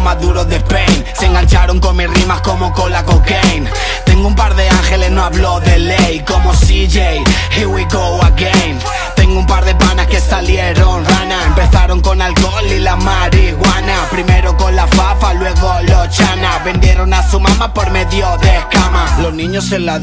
más duros de Spain. Se engancharon con mis rimas como con la cocaine. Tengo un par de ángeles, no hablo de ley, como CJ, here we go again. Tengo un par de panas que salieron rana. Empezaron con alcohol y la marihuana. Primero con la fafa, luego los chanas. Vendieron a su mamá por medio de escamas. Los niños en la